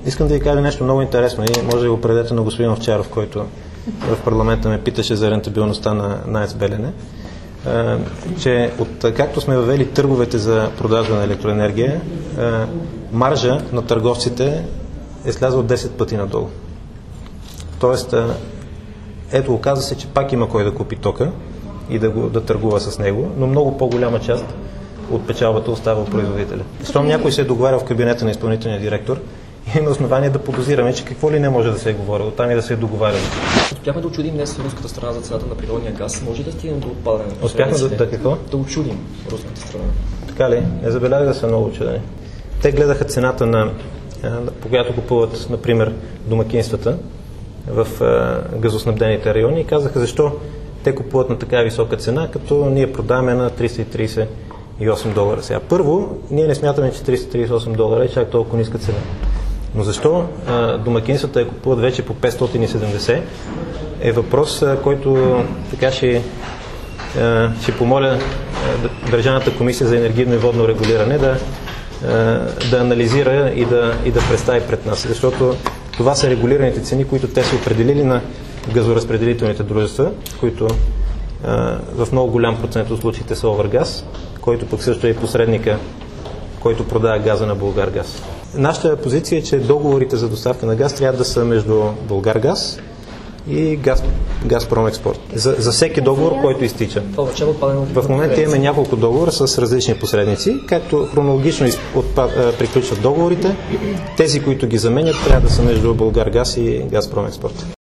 Искам да ви кажа нещо много интересно и може да го предадете на господин Овчаров, който в парламента ме питаше за рентабилността на АЕЦ Белене, че както сме въвели търговете за продажба на електроенергия, маржа на търговците е слязъл 10 пъти надолу. Тоест, ето, оказа се, че пак има кой да купи тока и да търгува с него, но много по-голяма част от печалбата остава от производителя. Щом някой се е договарял в кабинета на изпълнителния директор, има основание да подозираме, че какво ли не може да се е говорило, там и да се е договарял. Успяхме да очудим днес руската страна за цената на природния газ. Може да стигнем до отпадане? Успяхме да какво? Да очудим руската страна. Така ли? Не забелязах да са много очудени. Те гледаха цената, по която купуват, например, домакинствата в газоснабдените райони и казаха защо те купуват на такава висока цена, като ние продаваме на $338. Сега, първо, ние не смятаме, че $338 е чак толкова ниска цена. Но защо домакинствата я купуват вече по 570 е въпрос, който така ще помоля Държавната комисия за енергийно и водно регулиране да анализира и да представи пред нас. Защото това са регулираните цени, които те са определили на газоразпределителните дружества, които в много голям процент от случаите са Овергаз, който пък също е и посредника, който продава газа на Булгаргаз. Нашата позиция е, че договорите за доставка на газ трябва да са между Булгаргаз и Газпром Експорт. За всеки договор, който изтича. В момента имаме няколко договора с различни посредници, както хронологично приключват договорите. Тези, които ги заменят, трябва да са между Булгаргаз и Газпром Експорт.